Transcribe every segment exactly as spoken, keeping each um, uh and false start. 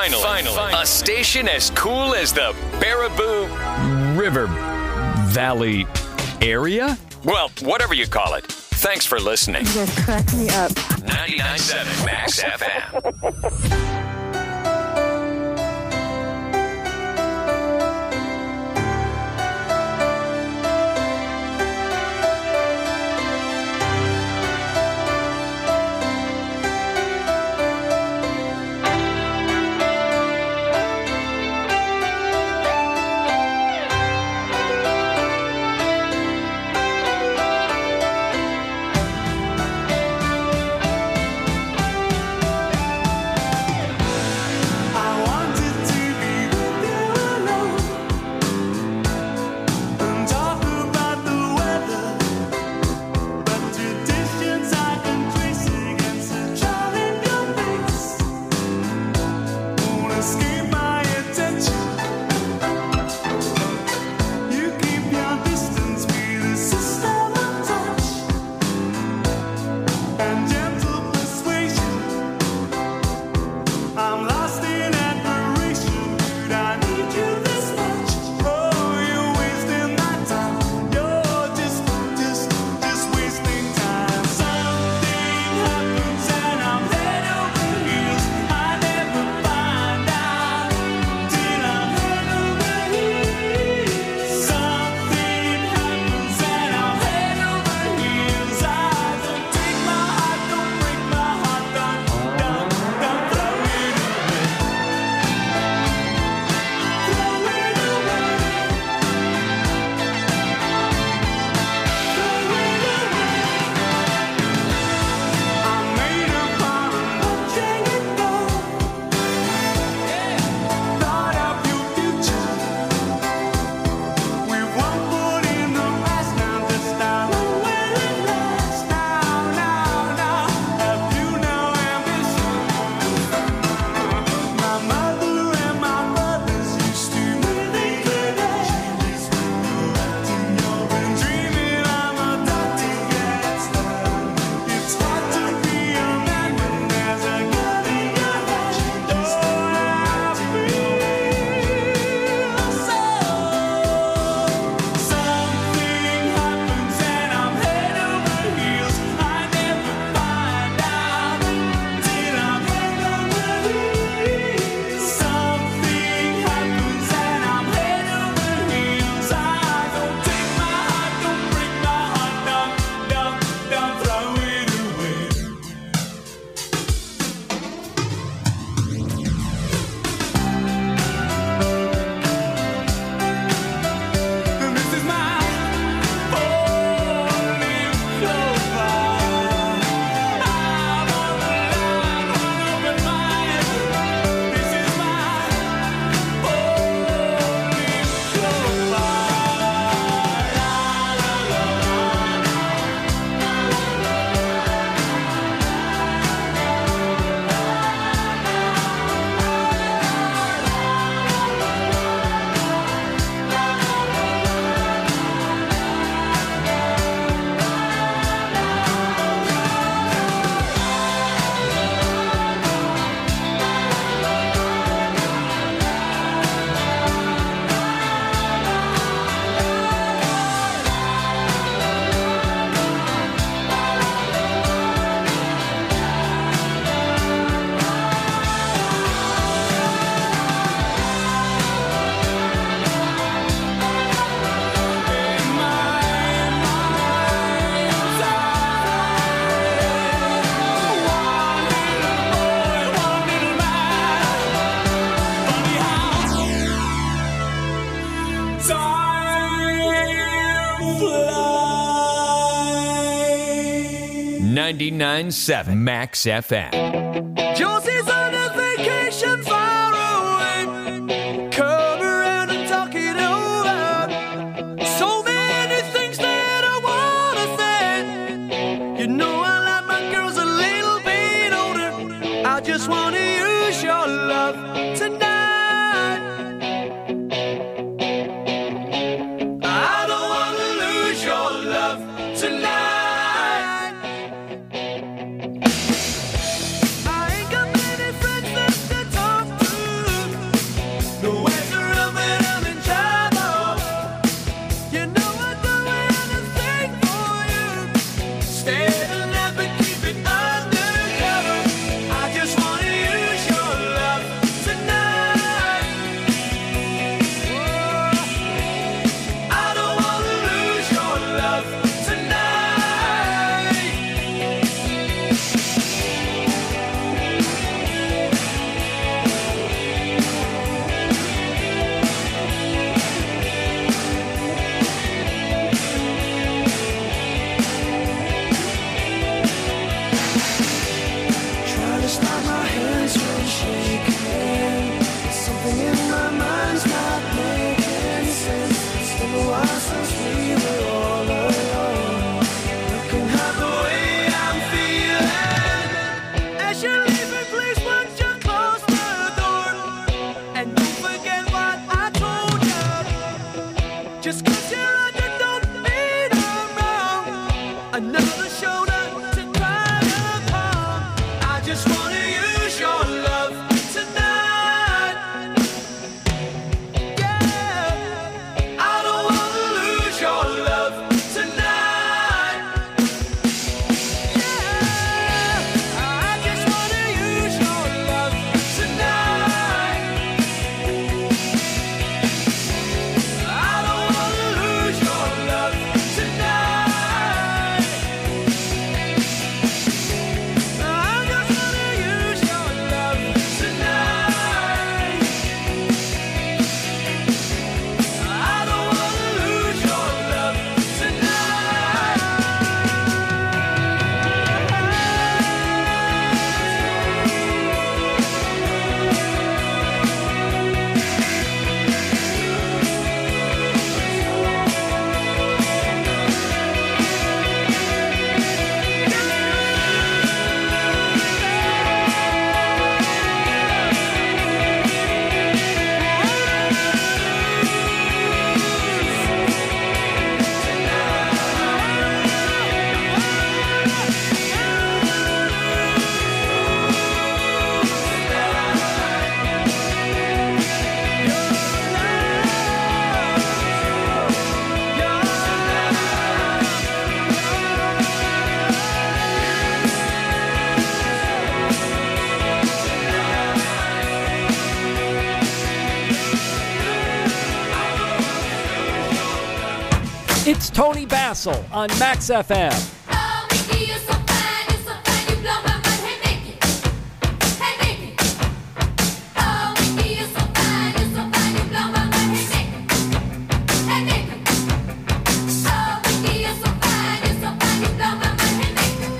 Finally, finally, a station as cool as the Baraboo River Valley area? Well, whatever you call it. Thanks for listening. You guys crack me up. ninety-nine point seven Max F M. ninety-nine point seven Max F M. Josie's on a vacation far away. Come around and talk it over. So many things that I wanna say. You know I like my girls a little bit older. I just wanna use your love tonight. I don't wanna lose your love tonight. I It's Tony Basil on Max F M. Oh, Mickey, you're so fine, you're so fine, you blow my mind. Hey, Mickey, hey, Mickey. Oh, Mickey, you're so fine, you're so fine, you blow my mind. Hey, Mickey, hey, Mickey. Oh, Mickey, you're so fine, you're so fine, you blow my mind. Hey, Mickey.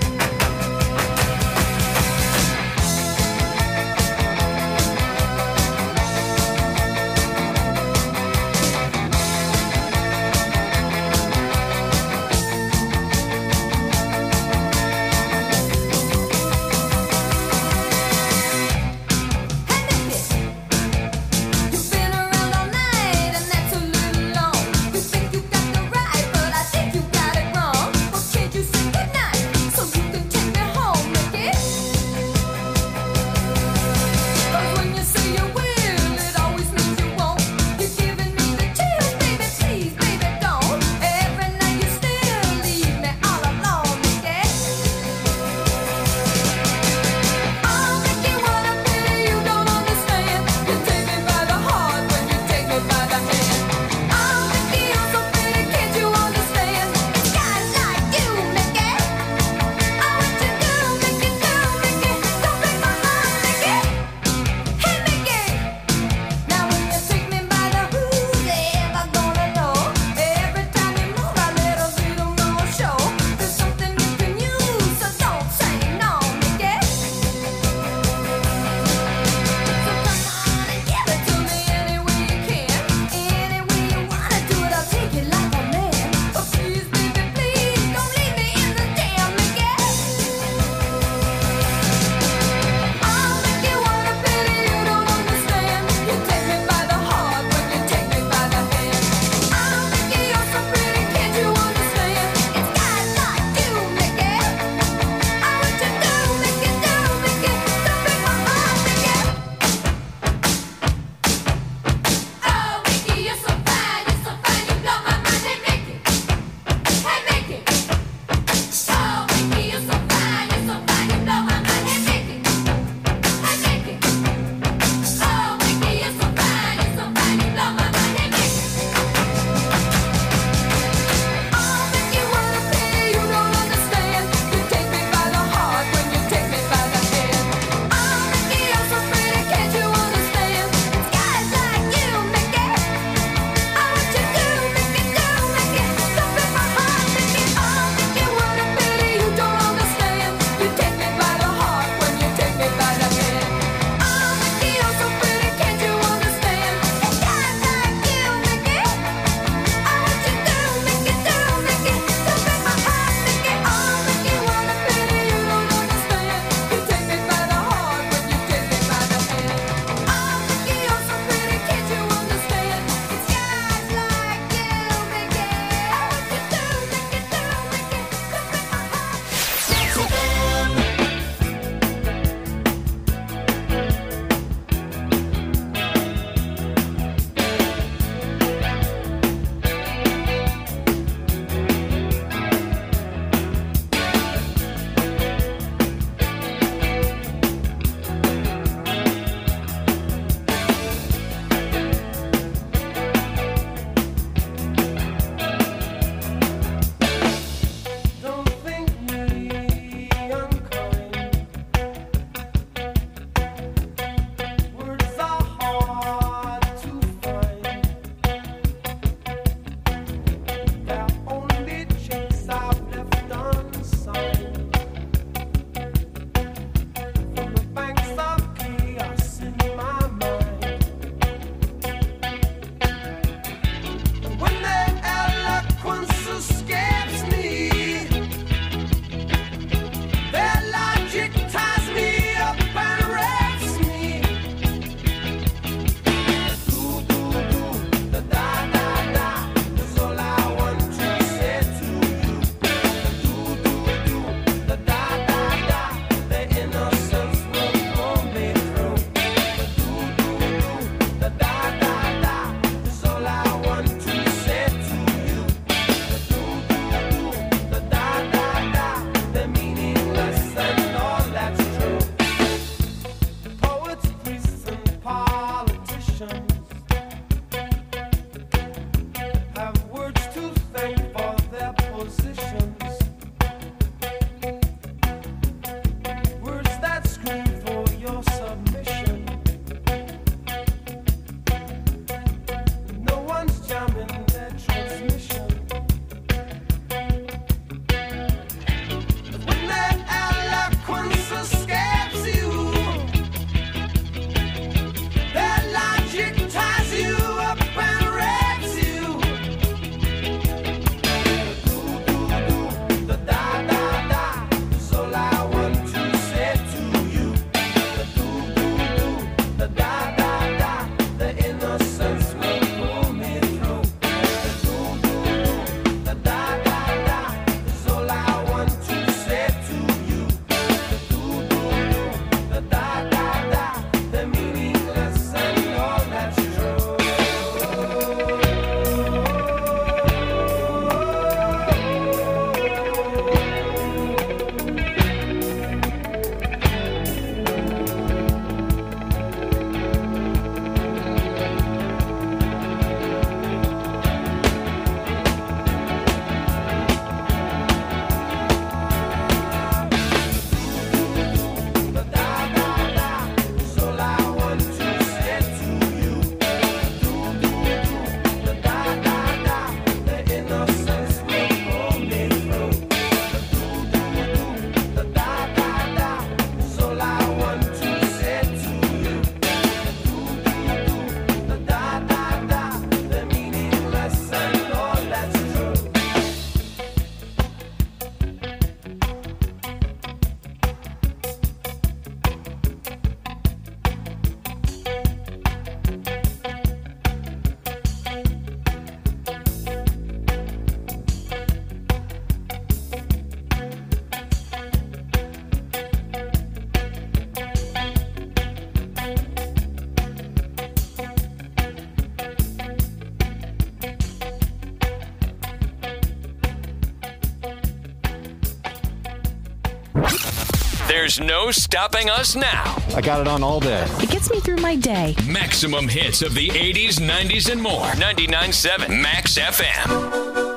There's no stopping us now. I got it on all day. It gets me through my day. Maximum hits of the eighties, nineties, and more. ninety-nine point seven Max F M.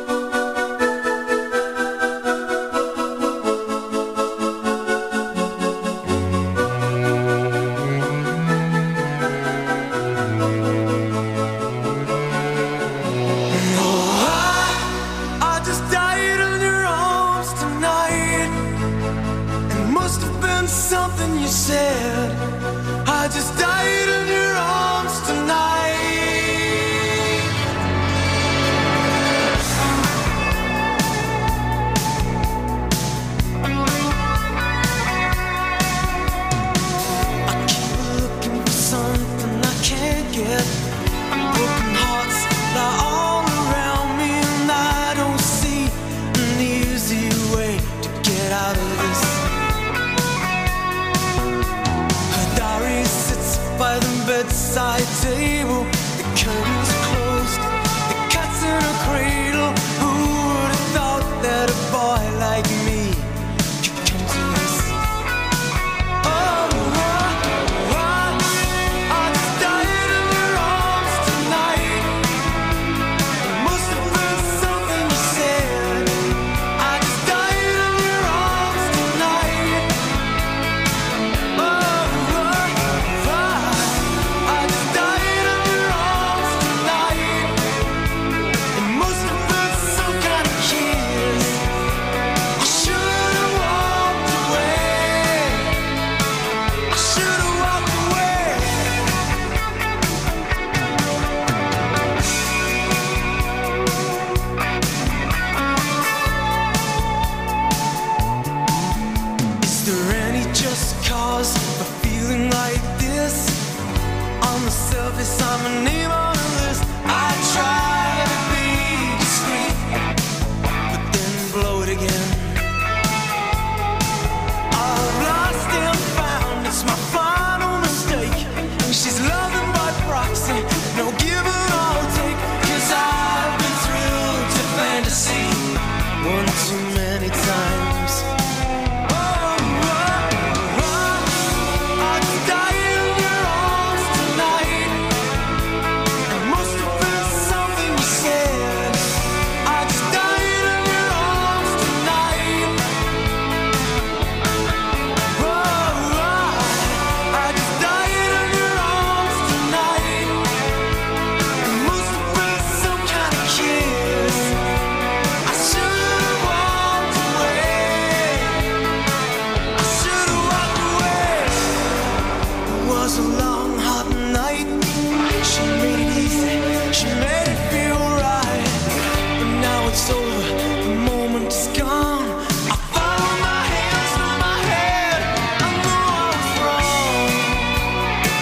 Bedside table, the curtains closed, the cat's in a cradle. Who would have thought that a boy like me could come to this? Oh, I, I, I just died in your arms tonight. It must have been something you said. I just died in your arms tonight. Oh, I, I died in your arms tonight. It must have been some kind of kiss. I should have walked away. I should have walked away. Is there any just cause for feeling like this? On the surface, I'm a name on a list. I try to be discreet, but then blow it again. I've lost and found, it's my final mistake. She's loving by proxy, no give and I'll take. Cause I've been thrilled to fantasy one too many times. Oh, oh, oh, I just died in your arms tonight. It must have been something you said. I just died in your arms tonight. Oh, oh, I just died in your arms tonight. It must have been some kind of kiss. I should have walked away. I should have walked away. It was a long, hot night. She made it easy. She made it feel right. But now it's over. The moment is gone. I found my hands on my head. I know I was wrong.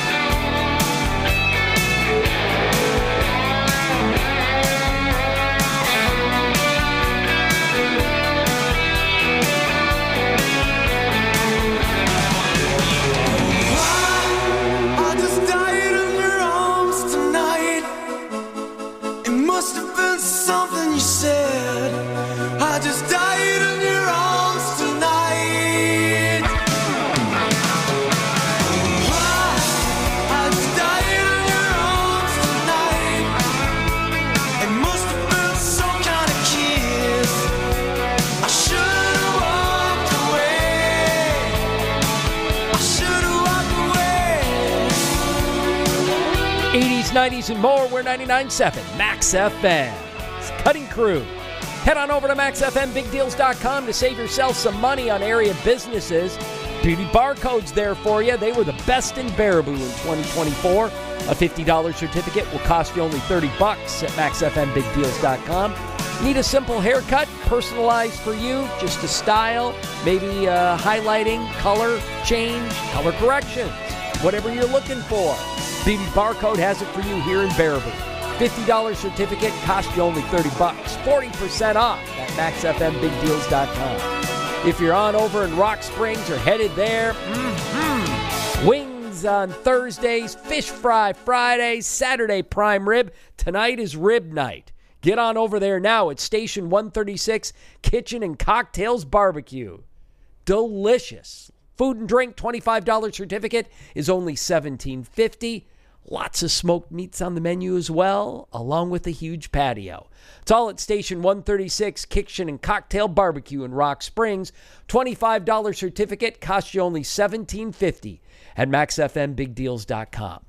I just died in your arms tonight. It must have been something you said. I just died in your arms tonight. I just died in your arms tonight. It must have been some kind of kiss. I should have walked away. I should have walked away. eighties, nineties, and more. We're ninety-nine point seven Max F M. It's Cutting Crew. Head on over to max f m big deals dot com to save yourself some money on area businesses. Beauty Barcode's there for you. They were the best in Baraboo in twenty twenty-four. A fifty dollars certificate will cost you only thirty bucks at max f m big deals dot com. Need a simple haircut, personalized for you, just a style, maybe uh, highlighting, color change, color corrections, whatever you're looking for. Beauty Barcode has it for you here in Baraboo. fifty dollars certificate costs you only thirty bucks. forty percent off at max f m big deals dot com. If you're on over in Rock Springs or headed there, mm-hmm. Wings on Thursdays, fish fry Fridays, Saturday prime rib. Tonight is rib night. Get on over there now at Station one thirty-six Kitchen and Cocktails Barbecue. Delicious. Food and drink, twenty-five dollars certificate is only seventeen fifty. Lots of smoked meats on the menu as well, along with a huge patio. It's all at Station one thirty-six Kitchen and Cocktail Barbecue in Rock Springs. twenty-five dollars certificate costs you only seventeen fifty at max f m big deals dot com.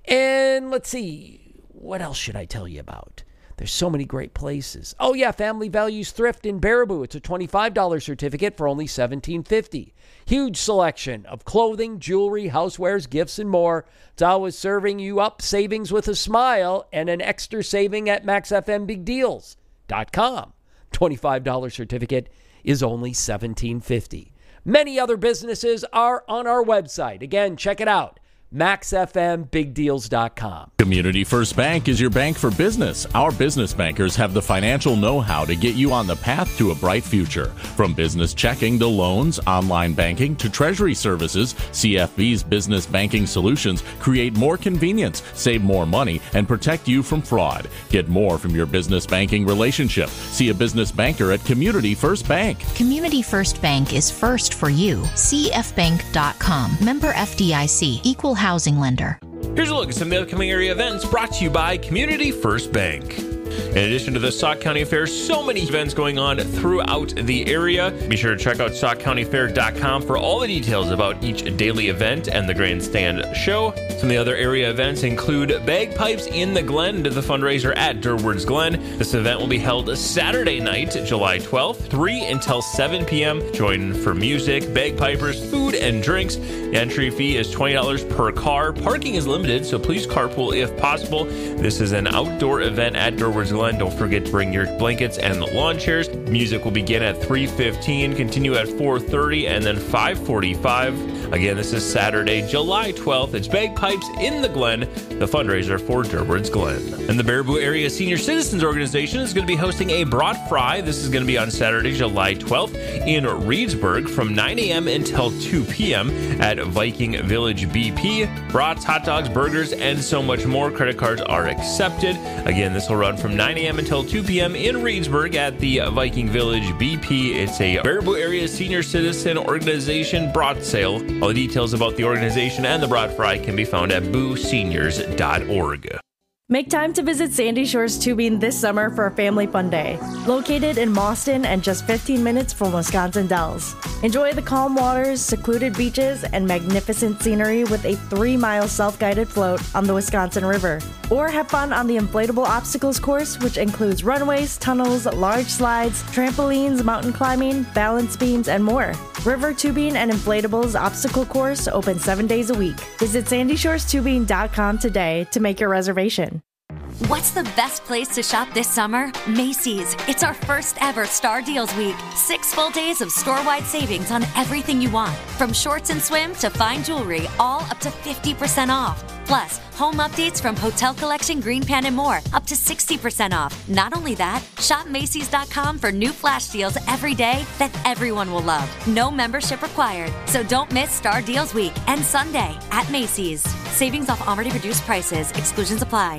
And let's see, what else should I tell you about? There's so many great places. Oh yeah, Family Values Thrift in Baraboo. It's a twenty-five dollars certificate for only seventeen fifty. Huge selection of clothing, jewelry, housewares, gifts, and more. It's always serving you up savings with a smile and an extra saving at max f m big deals dot com. twenty-five dollars certificate is only seventeen fifty. Many other businesses are on our website. Again, check it out. max f m big deals dot com. Community First Bank is your bank for business. Our business bankers have the financial know-how to get you on the path to a bright future. From business checking to loans, online banking to treasury services, C F B's business banking solutions create more convenience, save more money, and protect you from fraud. Get more from your business banking relationship. See a business banker at Community First Bank. Community First Bank is first for you. c f bank dot com. Member F D I C. Equal housing lender. Here's a look at some of the upcoming area events brought to you by Community First Bank. In addition to the Sauk County Fair, so many events going on throughout the area. Be sure to check out sauk county fair dot com for all the details about each daily event and the Grandstand show. Some of the other area events include Bagpipes in the Glen to the fundraiser at Durward's Glen. This event will be held Saturday night, July twelfth, three until seven p.m. Join for music, bagpipers, food, and drinks. The entry fee is twenty dollars per car. Parking is limited, so please carpool if possible. This is an outdoor event at Durward's Glen. Don't forget to bring your blankets and lawn chairs. Music will begin at three fifteen, continue at four thirty, and then five forty-five. Again, this is Saturday, July twelfth. It's Bagpipes in the Glen, the fundraiser for Durward's Glen. And the Baraboo Area Senior Citizens Organization is going to be hosting a brat fry. This is going to be on Saturday, July twelfth in Reedsburg from nine a.m. until two p.m. at Viking Village B P. Brats, hot dogs, burgers, and so much more. Credit cards are accepted. Again, this will run from nine a.m. until two p.m. in Reedsburg at the Viking Village B P. It's a Baraboo Area Senior Citizen Organization brat sale. All the details about the organization and the brat fry can be found at boo seniors dot org. Make time to visit Sandy Shores Tubing this summer for a family fun day. Located in Mauston and just fifteen minutes from Wisconsin Dells. Enjoy the calm waters, secluded beaches, and magnificent scenery with a three-mile self-guided float on the Wisconsin River. Or have fun on the inflatable obstacles course, which includes runways, tunnels, large slides, trampolines, mountain climbing, balance beams, and more. River Tubing and Inflatables Obstacle Course open seven days a week. Visit sandy shores tubing dot com today to make your reservation. What's the best place to shop this summer? Macy's. It's our first ever Star Deals Week. Six full days of store-wide savings on everything you want. From shorts and swim to fine jewelry, all up to fifty percent off. Plus, home updates from Hotel Collection, Green Pan, and more, up to sixty percent off. Not only that, shop Macy's dot com for new flash deals every day that everyone will love. No membership required. So don't miss Star Deals Week and Sunday at Macy's. Savings off already reduced prices. Exclusions apply.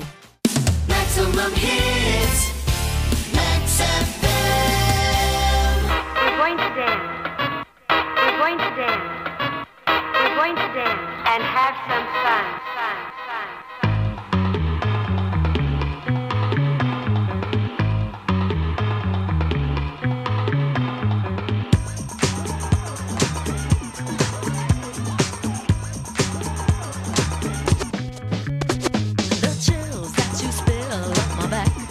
Maximum hits, Max F M. We're going to dance. We're going to dance. We're going to dance and have some fun. fun, fun, The chills that you spill up my back.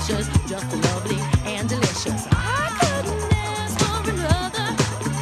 precious, just lovely and delicious. I couldn't ask for another.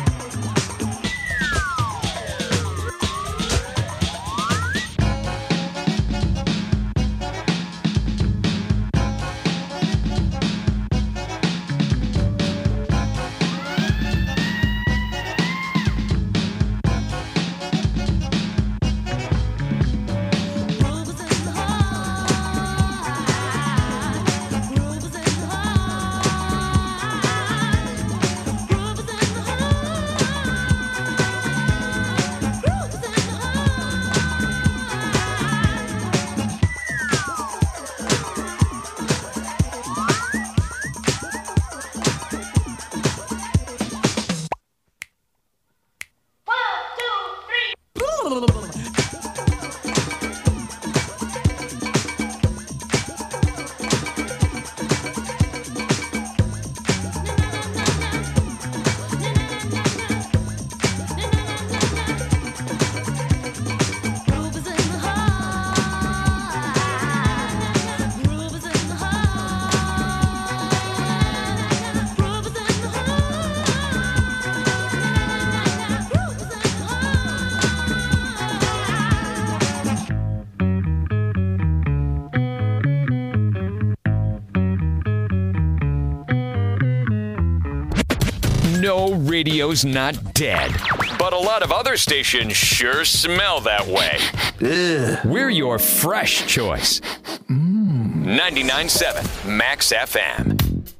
No, radio's not dead. But a lot of other stations sure smell that way. Ugh. We're your fresh choice. Mm. ninety-nine point seven Max F M.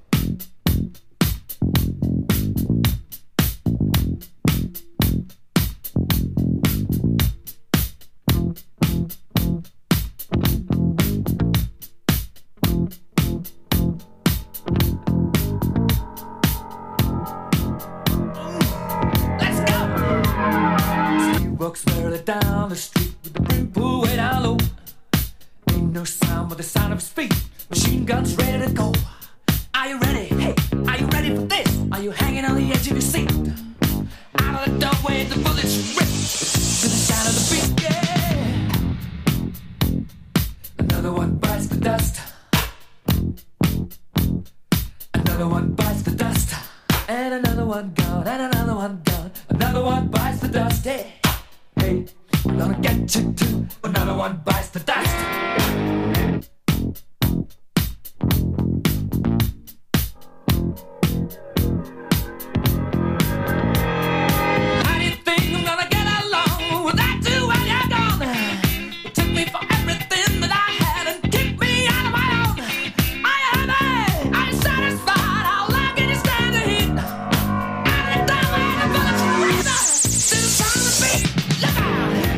Walks merrily down the street with the brim pulled way down low. Ain't no sound but the sound of his feet. Machine guns ready to go. Are you ready? Hey, are you ready for this? Are you hanging on the edge of your seat? Out of the doorway, the bullets rip to the sound of the beat. Yeah. Another one bites the dust. Another one bites the dust. And another one gone. And another one gone. Another one bites the dust. Hey. Hey, I'm gonna get you too. Another one bites the dust. How do you think I'm gonna get along without you when you're gone? You took me for everything that I had and kicked me out of my own. Are you happy? Are you satisfied? How long can you stand the heat? Out of the doorway, the bullets rain to the sound of the beat. Look out!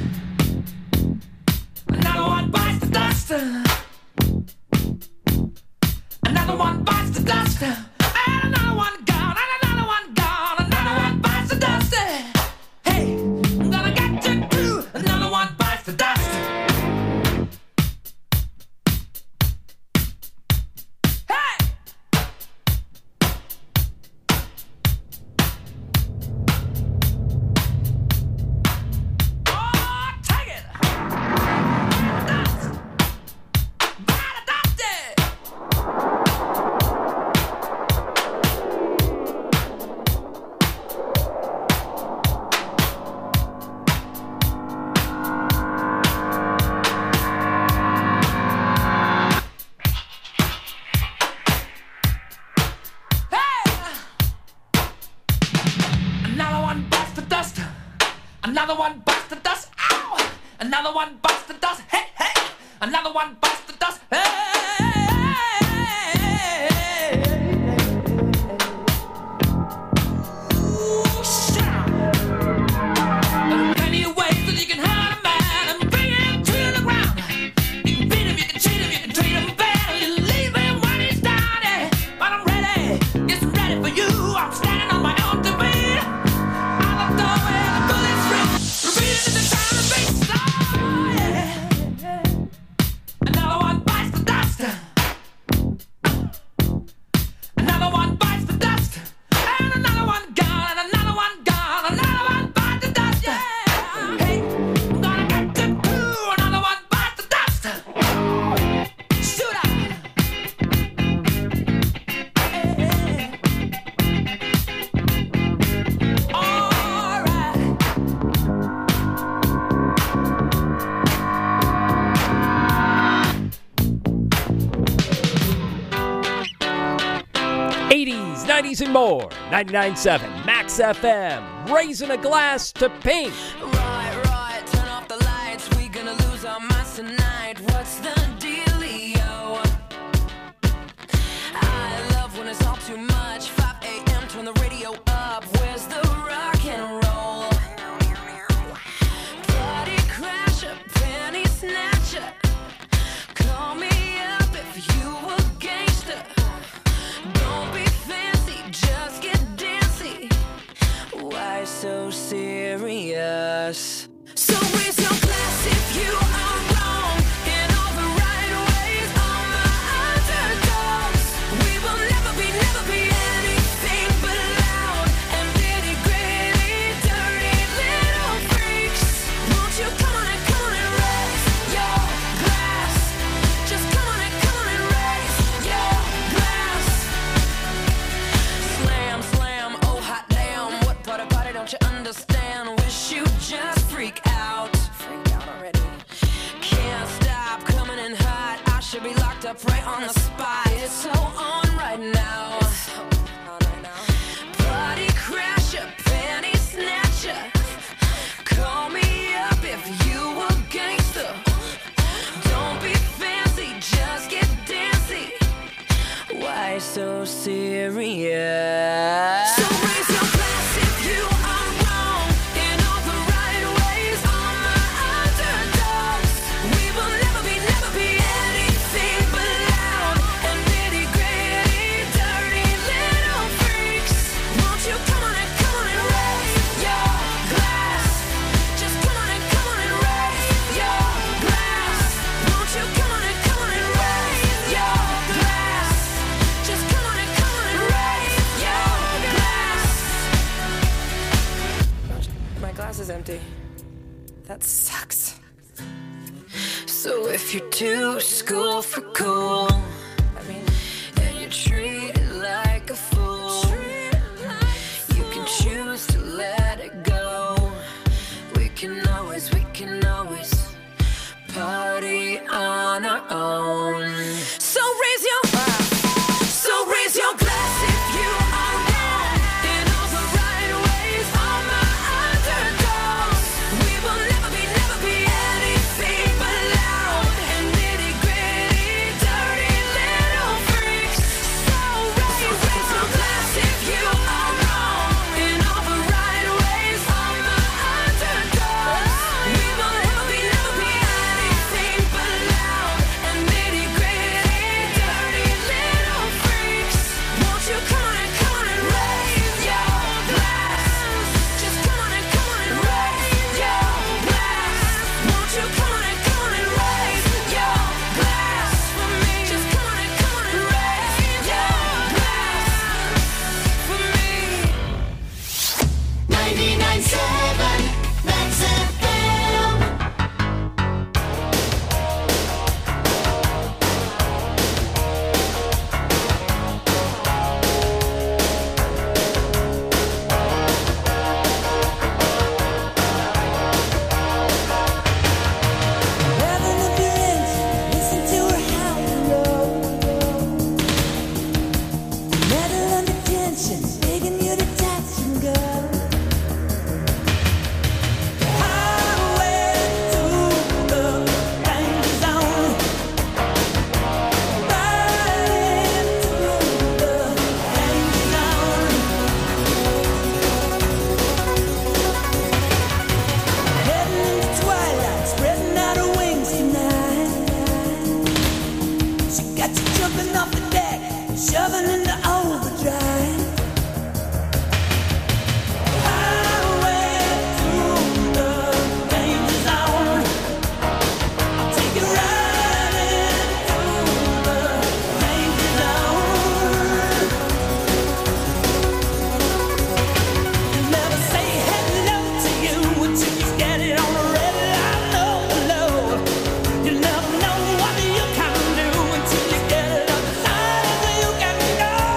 Another one bites the dust. Another one bites the dust. And another one gone. And another one gone. Another one bites the dust. Hey, I'm gonna get you too. Another one bites the dust. Hey! Oh, take it! Dust! Bite the dust! Another one bites the dust. Another one bites the dust. Ow! Another one bites the dust. Hey, hey! Another one bites the dust. Hey! Ooh, shout! There are plenty of ways that you can hurt a man and bring him to the ground. You can beat him, you can cheat him, you can treat him bad, you leave him when he's down. Yeah. But I'm ready, yes, I'm ready for you. I'm standing on my own two feet. Out of the doorway, the bullets rip, repeating the sound of beats. Oh, yeah. Another one bites the dust. eighties, nineties, and more. ninety-nine point seven Max F M. Raising a glass to pink. Right, right, turn off the lights. We gonna lose our minds tonight. What's the dealio? I love when it's all too much. five a.m., turn the radio up. Where's the rock and roll? Party crasher, penny snatcher. Call me up if you a gangster. Don't be fancy, just get dancy. Why so serious? So raise your glass if you are wrong in all the right ways. All my underdogs, we will never be, never be anything but loud and nitty gritty, dirty little freaks. Won't you come on and come on and raise your glass? Just come on and come on and raise your glass. Slam, slam, oh hot damn, what part of party don't you understand? Wish you just freak out. Freak out already. Can't stop coming in hot. I should be locked up right on the spot. It's so on right now. Party crasher, penny snatcher. Call me up if you a gangster. Don't be fancy, just get dancy. Why so serious? So raise your glass if you are wrong in all the right ways. All my underdogs, we will never be, never be anything but loud and nitty gritty, dirty little freaks. Won't you come on and come on and raise your glass? Just come on and come on and raise your glass. Won't you come on and come on and raise your glass? Just come on and come on and raise your glass. My glass is empty. That sucks. So if you're too school for cool, I mean, and you're treated like a fool, you can choose to let it go. We can always, we can always party on our own. So raise your So raise your glass if you are wrong in all the right ways. All my underdogs, we will never be, never be anything but loud and nitty gritty, dirty little freaks. So raise, raise your glass if you are wrong in all the right ways. All my underdogs, we will never be, never be anything but loud and nitty gritty, dirty little freaks. Won't you come on and come on and raise your glass? Just come on and come on and raise your glass. Won't you come on and come on and raise your glass for me? Just come on and come on and raise your glass for me. ninety-nine point seven Max F M. Heaven if you're in, listen to her howl and roll. Metal under tension, begging you to touch and go. Highway to the danger zone. Riding through the danger zone. Heading into twilight, spreading out her wings tonight. She got you jumping off the deck, shoving into overdrive. Highway to the danger zone. I'll take you riding through the danger zone. Never say hello to you until you get it on the red line, low, low. You never know what you can do until you get it on the line, and you can go.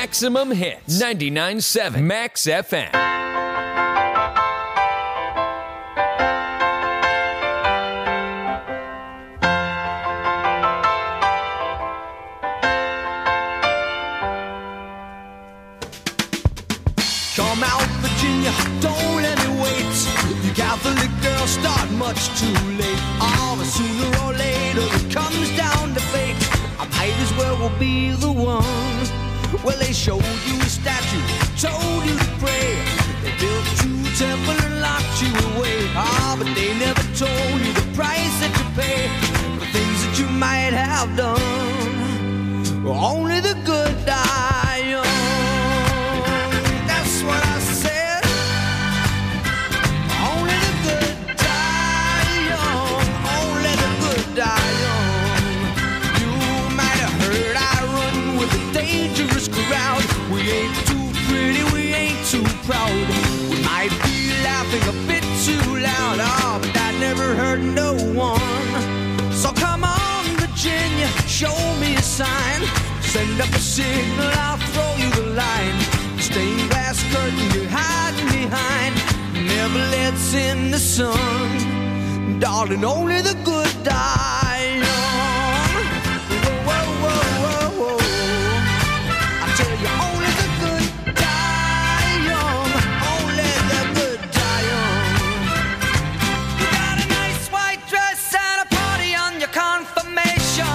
Maximum Hits. ninety-nine point seven Max F M. Come out, Virginia, don't let me wait. You Catholic girls start much too late. Oh, but sooner or later it comes down to fate. I might as well will be the one. Well, they showed you a statue, told you to pray. They built you a temple and locked you away. Ah, but they never told you the price that you pay for things that you might have done. Only the good die young. That's what I said. Only the good die young. Only the good die young. You might have heard I run with a dangerous crowd. We ain't too pretty, we ain't too proud. We might be laughing a bit too loud. Oh, but that never hurt no one. So come on, Virginia, show me a sign. Send up a signal, I'll throw you the line. Stained glass curtain you're hiding behind never lets in the sun. Darling, only the good die young. Whoa, whoa, whoa, whoa, whoa. I tell you, only the good die young. Only the good die young. You got a nice white dress and a party on your confirmation.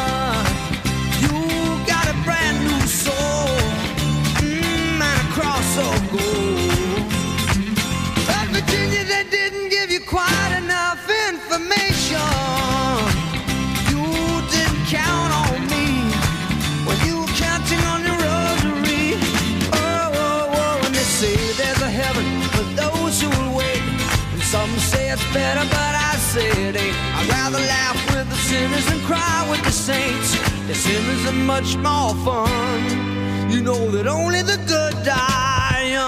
You got a brand new soul. Mmm, and a cross of gold. But Virginia, they didn't give you quite enough information. You didn't count on me when you were counting on your rosary. Oh, oh, oh, and they say there's a heaven for those who will wait. And some say it's better, but I say it ain't. I'd rather laugh with the sinners than cry with the saints. The sinners are much more fun. You know that only the good die young.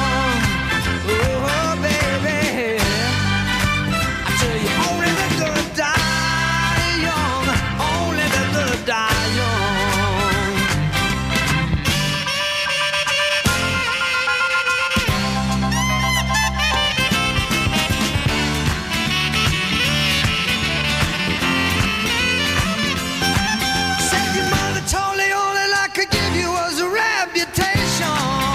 Oh, baby, I tell you, only the good die young. Only the good die young. Said your mother told me all that I could give you was a reputation.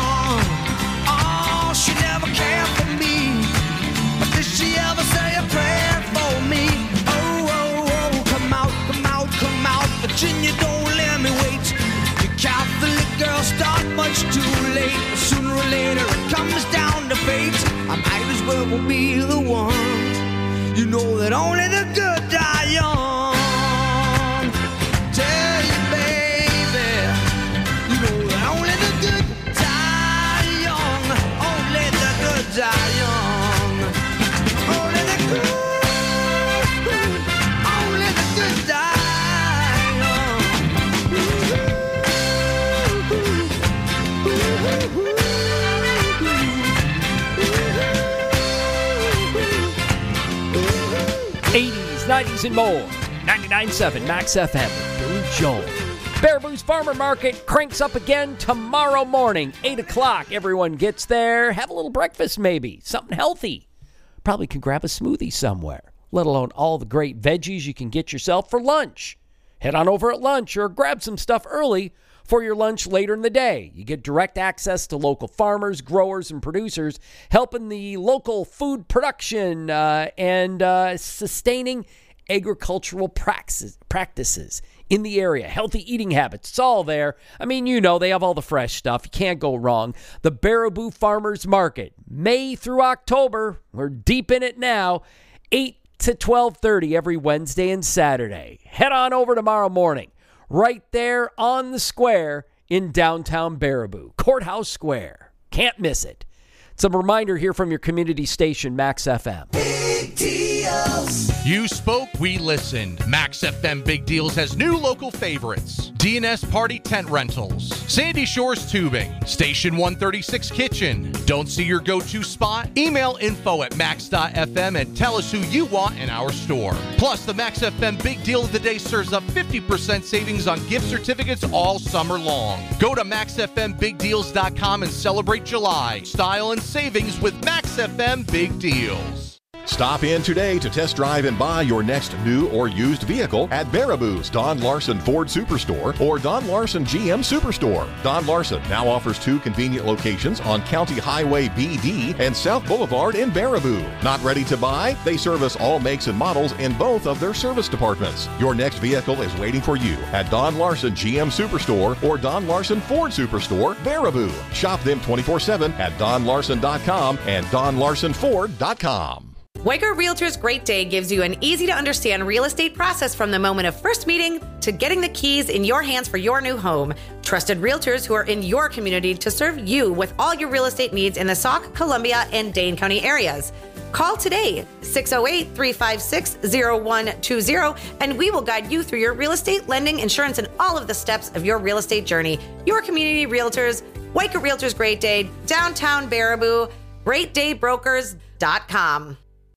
Oh, she never cared for me, but did she ever say a prayer for me? Oh, oh, oh, come out, come out, come out, Virginia, don't let me wait. You Catholic girls start much too late. Sooner or later it comes down to fate. I might as well be the one. You know that only the good die young. Tell you, baby, you know that only the good die young. Only the good die young. Only the good, only the good die young. eighties, nineties, and more. ninety-nine point seven Max F M with Billy Joel. Baraboo's Farmer Market cranks up again tomorrow morning, eight o'clock. Everyone gets there. Have a little breakfast maybe. Something healthy. Probably can grab a smoothie somewhere, let alone all the great veggies you can get yourself for lunch. Head on over at lunch or grab some stuff early for your lunch later in the day. You get direct access to local farmers, growers, and producers, helping the local food production uh, and uh, sustaining agricultural praxis, practices in the area. Healthy eating habits, it's all there. I mean, you know, they have all the fresh stuff. You can't go wrong. The Baraboo Farmers Market, May through October. We're deep in it now. eight to twelve thirty every Wednesday and Saturday. Head on over tomorrow morning. Right there on the square in downtown Baraboo, Courthouse Square. Can't miss it. It's a reminder here from your community station, Max F M. Big deals. You spoke, we listened. Max F M Big Deals has new local favorites. D and S Party Tent Rentals, Sandy Shores Tubing, Station one thirty-six Kitchen. Don't see your go-to spot? Email info at max dot f m and tell us who you want in our store. Plus, the Max F M Big Deal of the Day serves up fifty percent savings on gift certificates all summer long. Go to max f m big deals dot com and celebrate July. Style and savings with Max F M Big Deals. Stop in today to test drive and buy your next new or used vehicle at Baraboo's Don Larson Ford Superstore or Don Larson G M Superstore. Don Larson now offers two convenient locations on County Highway B D and South Boulevard in Baraboo. Not ready to buy? They service all makes and models in both of their service departments. Your next vehicle is waiting for you at Don Larson G M Superstore or Don Larson Ford Superstore, Baraboo. Shop them twenty-four seven at don larson dot com and don larson ford dot com. Weicker Realtors Great Day gives you an easy-to-understand real estate process from the moment of first meeting to getting the keys in your hands for your new home. Trusted realtors who are in your community to serve you with all your real estate needs in the Sauk, Columbia, and Dane County areas. Call today, six oh eight, three five six, oh one two oh, and we will guide you through your real estate, lending, insurance, and all of the steps of your real estate journey. Your community realtors, Weicker Realtors Great Day, downtown Baraboo, great day brokers dot com.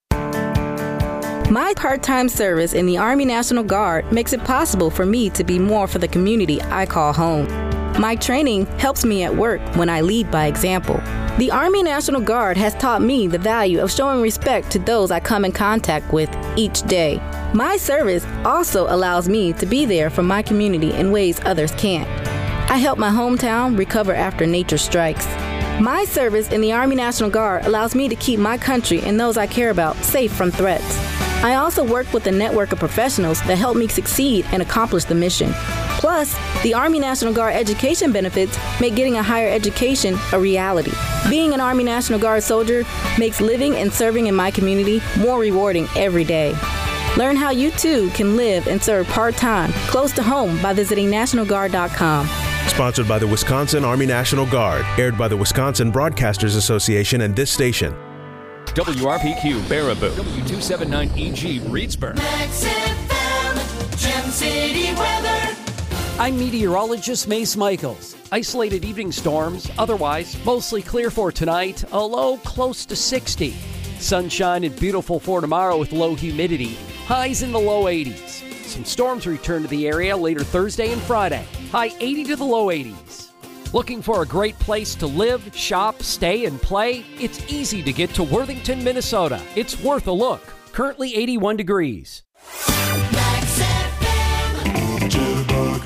My part-time service in the Army National Guard makes it possible for me to be more for the community I call home. My training helps me at work when I lead by example. The Army National Guard has taught me the value of showing respect to those I come in contact with each day. My service also allows me to be there for my community in ways others can't. I help my hometown recover after nature strikes. My service in the Army National Guard allows me to keep my country and those I care about safe from threats. I also work with a network of professionals that help me succeed and accomplish the mission. Plus, the Army National Guard education benefits make getting a higher education a reality. Being an Army National Guard soldier makes living and serving in my community more rewarding every day. Learn how you too can live and serve part-time close to home by visiting national guard dot com. Sponsored by the Wisconsin Army National Guard. Aired by the Wisconsin Broadcasters Association and this station. W R P Q Baraboo. W two seventy-nine E G Reedsburg. Max F M, Gem City weather. I'm meteorologist Mace Michaels. Isolated evening storms, otherwise mostly clear for tonight, a low close to sixty. Sunshine and beautiful for tomorrow with low humidity, highs in the low eighties. Some storms return to the area later Thursday and Friday, high eighty to the low eighties. Looking for a great place to live, shop, stay, and play? It's easy to get to Worthington, Minnesota. It's worth a look. Currently eighty-one degrees. Max F M. Jitterbug.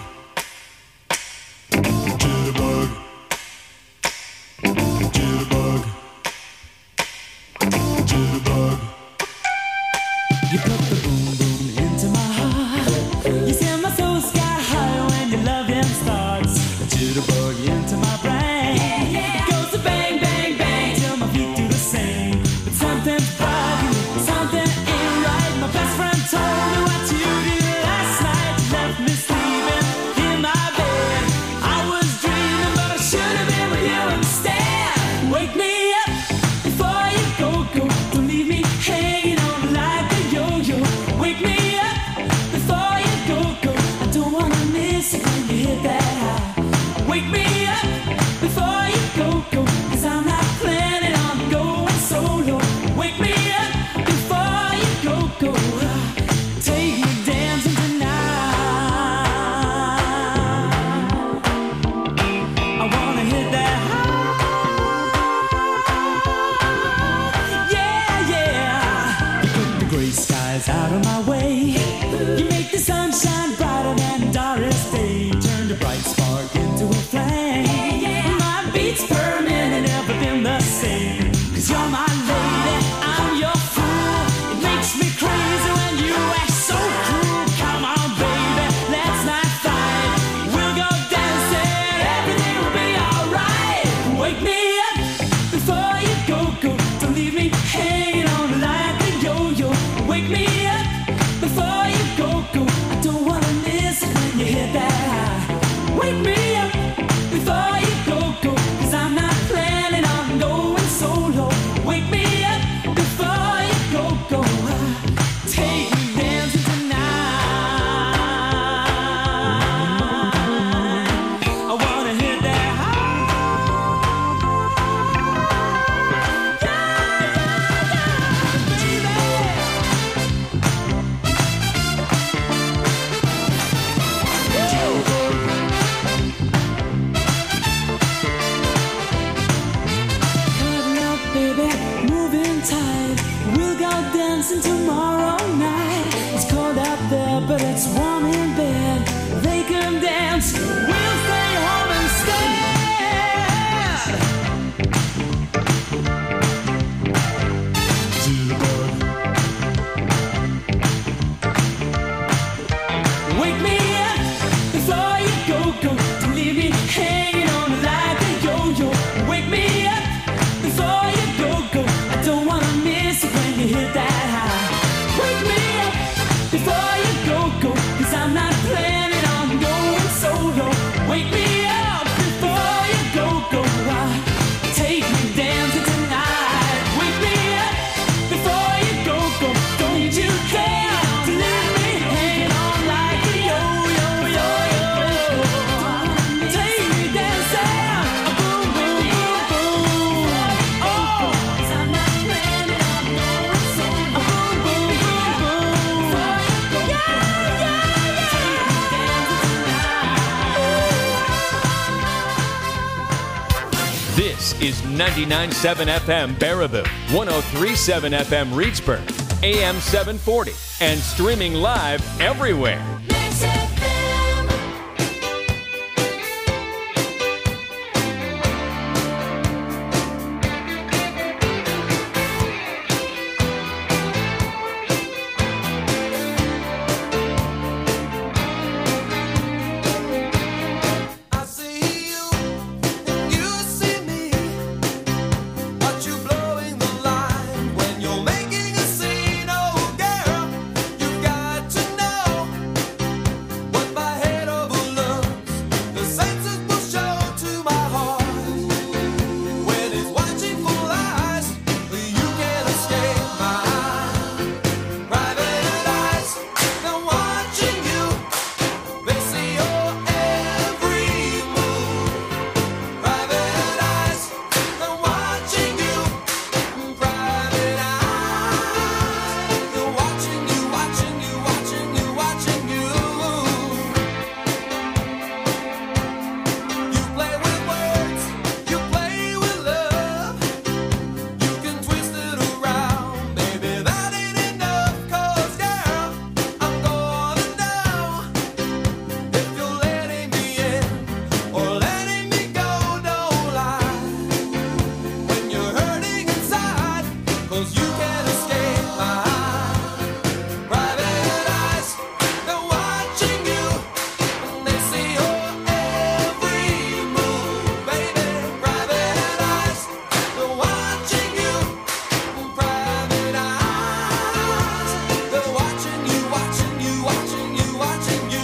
Jitterbug. Jitterbug. Jitterbug. You put the boom boom into my heart. You send my soul sky high when your loving starts. Jitterbug into my brain. Yeah, yeah. It goes to bang, bang, bang till my feet do the same. But something's bugging, something ain't right. My best friend told me what you did last night. You left me sleeping in my bed. I was dreaming, but I should have been with you instead. Wake me up before you go, go. Don't leave me hanging on like a yo-yo. Wake me up before you go, go. I don't wanna miss it when you hit that high. Wake me up before you go, go, cause I'm not planning on going solo. Wake me up before you go, go, take me dancing tonight. I wanna hit that high. Yeah, yeah. You put the gray skies out of my way. You make the sunshine brighter than Doris Day. Turn the bright spark into a flame. My beats per minute never been the same. Cause you're my lady, I'm your fool. It makes me crazy when you act so cruel. Come on, baby, let's not fight. We'll go dancing, everything will be alright. Wake me up before you go, go. Don't leave me hanging on like a yo-yo. Wake me up before you go, go. I don't wanna miss it when you hit that high. Wake me up before you go, go. Cause I'm not planning on going solo. Wake dancing tomorrow night. It's cold out there, but it's warm in bed. They can dance, we'll stay home instead. To the bug. Wake me up before you go, go. Don't leave me hanging on like a yo-yo. Wake me up before you go, go. I don't wanna miss it when you hit that high. Wake me up before you go, go. Cause I'm not planning on going solo. Wake me up before you go, go. Ah, take me dancing tonight. Wake me up before you go, go. Don't you care to leave me hanging on like a yo-yo-yo-yo. Take me dancing, boom, boom, boom, boom. Oh, 'cause I'm not planning on going solo. Boom, boom, boom, boom. Yeah, yeah, yeah. This is ninety-nine point seven F M Baraboo, one oh three point seven F M Reedsburg, A M seven forty, and streaming live everywhere. I see you, you see me. But you blowing the line when you're making a scene. Oh, girl, you got to know what my head overlooks. The senses will show to my heart when it's watching full eyes. You can't escape my private eyes. They're watching you. They see your every move. Private eyes. They're watching you. Private eyes. They're watching you, watching you, watching you, watching you. You play with words. You play with love. You can twist it around. Baby, that ain't enough. 'Cause, girl, I'm gonna know if you're letting me in or letting me go. Don't lie when you're hurting inside. 'Cause you can't escape my private eyes. They're watching you and they see your every move. Baby, private eyes. They're watching you. Private eyes. They're watching you, watching you, watching you, watching you.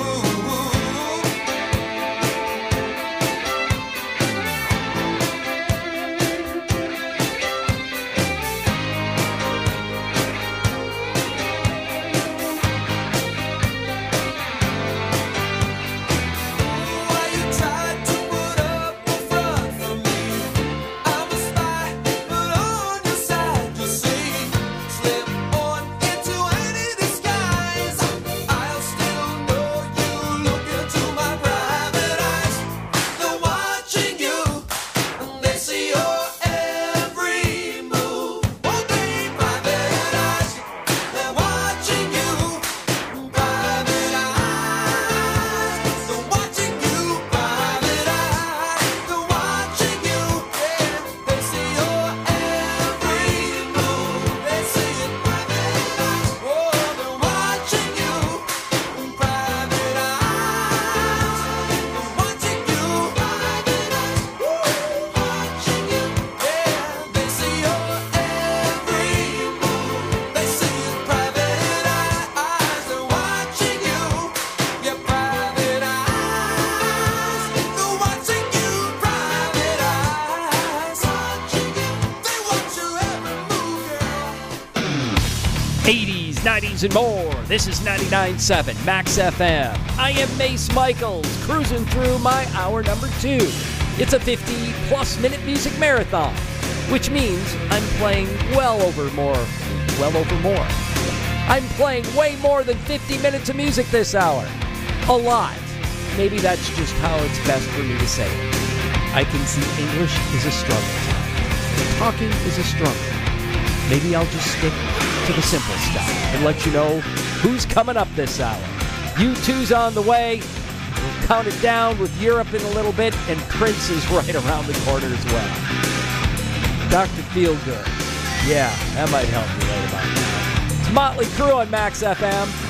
Why you tried to put up a front for me? I'm a spy, but on your side, you see. Slip on into any disguise. I'll still know you. Look into my private eyes. They're watching you, and they see your every move. Oh, they private eyes. They're watching you. Private eyes. They're watching you. Private eyes. They're watching you. Yeah, they see your every move. They see it. Private eyes. Oh, they're watching you. Private eyes. They're watching you. Private eyes. Woo, watching you. Yeah, they see your every move. They see it. Private eyes. They're watching you. Yeah, private eyes. They're watching you. Private eyes. Watching you. They watch your every move, girl. eighties, nineties, and more. This is ninety-nine point seven Max F M. I am Mace Michaels, cruising through my hour number two. It's a fifty-plus minute music marathon, which means I'm playing well over more, well over more. I'm playing way more than fifty minutes of music this hour. A lot. Maybe that's just how it's best for me to say it. I can see English is a struggle. Talking is a struggle. Maybe I'll just stick to the simple stuff and let you know who's coming up this hour. U two's on the way. We'll count it down with Europe in a little bit, and Prince is right around the corner as well. Doctor Feelgood. Yeah, that might help you right about now. It's Motley Crue on Max F M.